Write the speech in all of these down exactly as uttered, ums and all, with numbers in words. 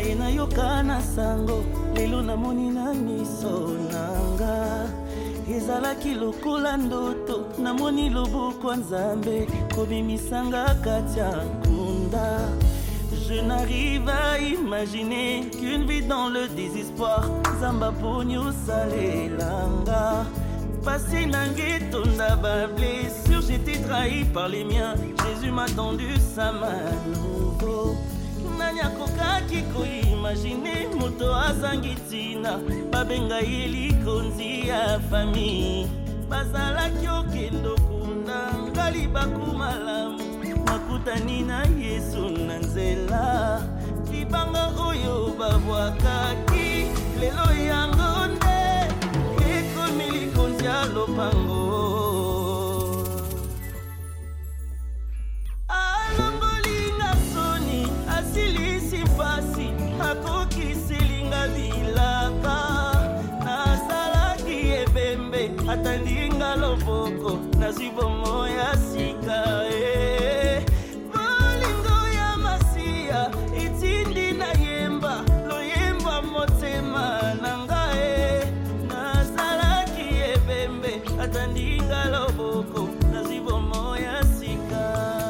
ngai nayoka na sango lelo namoni na miso nanga ezalaki lokola ndoto namoni loboko nzambe kobimisanga kati ya nkunda. Je n'arrive à imaginer qu'une vie dans le désespoir Zamba ponyo salelanga. Passé nangeto ndaba blessure, j'étais trahi par les miens. Jésus m'a tendu sa main nouveau. Nanya koka kiko imaginer moto azangitina babenga yeli konzi ya famille. Bazala kyokendo kunda ngali bakumalamu makutani na Yesu na nzela. Libanga oyo babwakaki lelo yango nde ekomi likonzi ya lopango. Alongolinga soni asilisi mpasi akokisilinga bilaka. Nazalaki ebembe atandinga loboko nazwi bomo ya sika eh. Bolingo ya masiya itindi na yemba loyemba motema nanga eh. Nazalaki ebembe atandinga loboko nazwi bomo ya sika.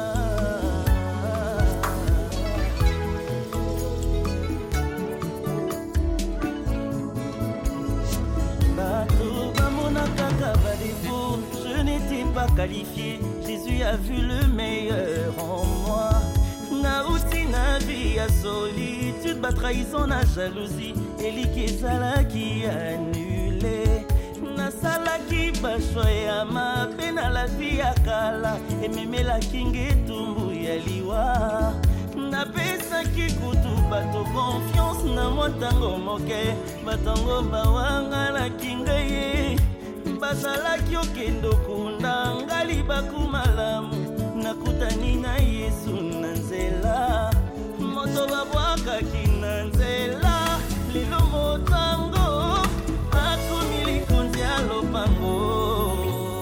Je n'étais pas qualifié, Jésus a vu le meilleur en moi. Nauti na vie à solitude, ba trahison na jalousie, Elikizala qui annulé. Nasala qui bachoya ma pena la vie à kala, et meme la kinge tumbu ya liwa. Na pesa ki kutu bato confiance na motango moke, batango bawanga la kinga ye. Bazalaki okendo kunda ngali bakumalamu nakutani na Yesu na nzela. Moto babwakaki na nzela lelo motango akomi likonzi ya lopango.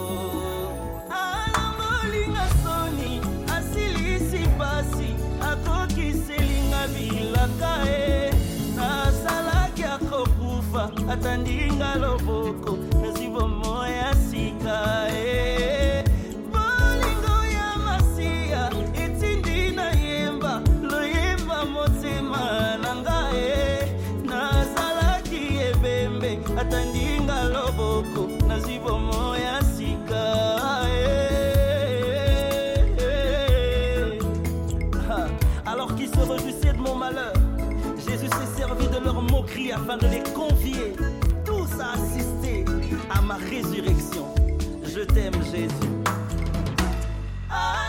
Alambolinga soni asilisi pasi akokiselinga bilaka e. Nazalaki akokufa atandinga loboko nazibomo ya sika eh. Bolingo ya masiya etindi na yemba loyemba motema nanga eh. Nazalaki ebembe atandinga loboko nazibomo ya sika eh. Alors qu'ils se réjouissaient de mon malheur, Jésus s'est servi de leur moquerie afin de les convier tous à assister à ma résurrection. Je t'aime, Jésus. Ah.